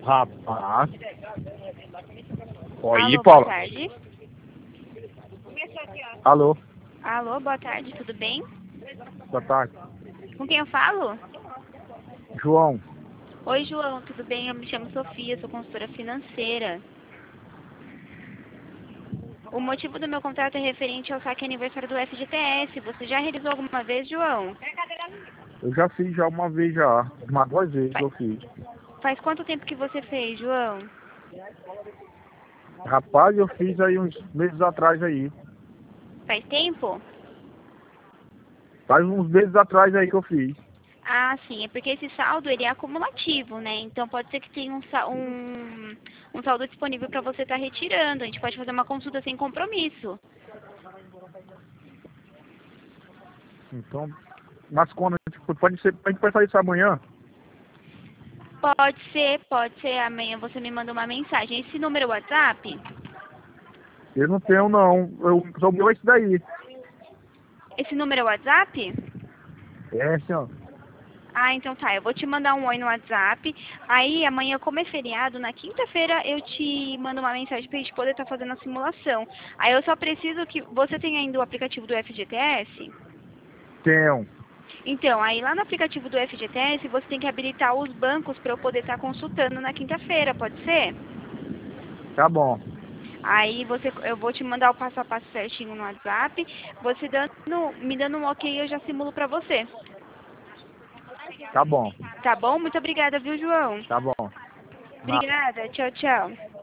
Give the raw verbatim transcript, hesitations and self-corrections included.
Rapaz. Oi, Alô, boa Paulo. tarde. Alô, Alô, boa tarde, tudo bem? boa tarde. Com quem eu falo? João, Oi, João, tudo bem? Eu me chamo Sofia, sou consultora financeira. O motivo do meu contrato é referente ao saque aniversário do F G T S. Você já realizou alguma vez, João? eu já fiz já uma vez já. Umas duas vezes eu fiz. Faz quanto tempo que você fez, João? Rapaz, eu fiz aí uns meses atrás aí. Faz tempo? Faz uns meses atrás aí que eu fiz. Ah, sim, é porque esse saldo ele é acumulativo, né? Então pode ser que tenha um, sa- um, um saldo disponível para você estar retirando. A gente pode fazer uma consulta sem compromisso. Então, mas quando tipo, pode ser, a gente pode fazer isso amanhã? Pode ser, pode ser. Amanhã você me manda uma mensagem. Esse número é o WhatsApp? Eu não tenho não. Eu sou o meu esse daí. Esse número é o WhatsApp? É, senhor. Ah, então tá. Eu vou te mandar um oi no WhatsApp. Aí amanhã, como é feriado, na quinta-feira eu te mando uma mensagem pra gente poder estar fazendo a simulação. Aí eu só preciso que você tenha ainda o aplicativo do F G T S. Tenho. Então, aí lá no aplicativo do F G T S você tem que habilitar os bancos para eu poder estar consultando na quinta-feira, pode ser? Tá bom. Aí você, eu vou te mandar o passo a passo certinho no WhatsApp. Você dando, me dando um ok, eu já simulo pra você. Tá bom. Tá bom? Muito obrigada, viu, João? Tá bom. Obrigada. Tchau, tchau.